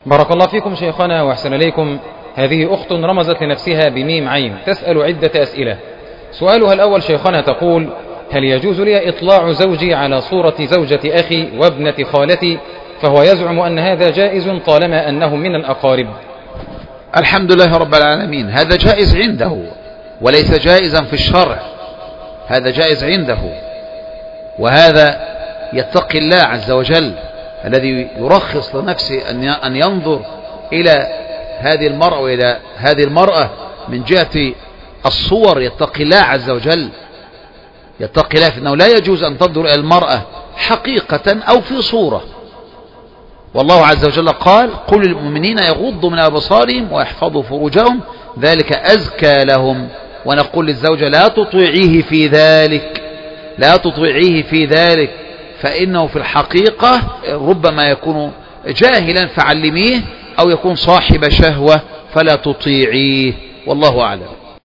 بارك الله فيكم شيخنا وأحسن إليكم. هذه أخت رمزت لنفسها بميم عين تسأل عدة أسئلة. سؤالها الأول شيخنا تقول: هل يجوز لي إطلاع زوجي على صورة زوجة أخي وابنة خالتي؟ فهو يزعم أن هذا جائز طالما أنهم من الأقارب. الحمد لله رب العالمين، هذا جائز عنده وليس جائزا في الشرع، هذا جائز عنده، وهذا يتقي الله عز وجل الذي يرخص لنفسه أن ينظر إلى هذه المرأة وإلى هذه المرأة من جهة الصور. يتقي الله عز وجل، يتقي الله، فإنه لا يجوز أن تنظر إلى المرأة حقيقة أو في صورة. والله عز وجل قال: قل للمؤمنين يغضوا من أبصارهم ويحفظوا فروجهم ذلك أزكى لهم. ونقول للزوجة: لا تطيعيه في ذلك، لا تطيعيه في ذلك، فإنه في الحقيقة ربما يكون جاهلا فعلميه، أو يكون صاحب شهوة فلا تطيعيه، والله أعلم.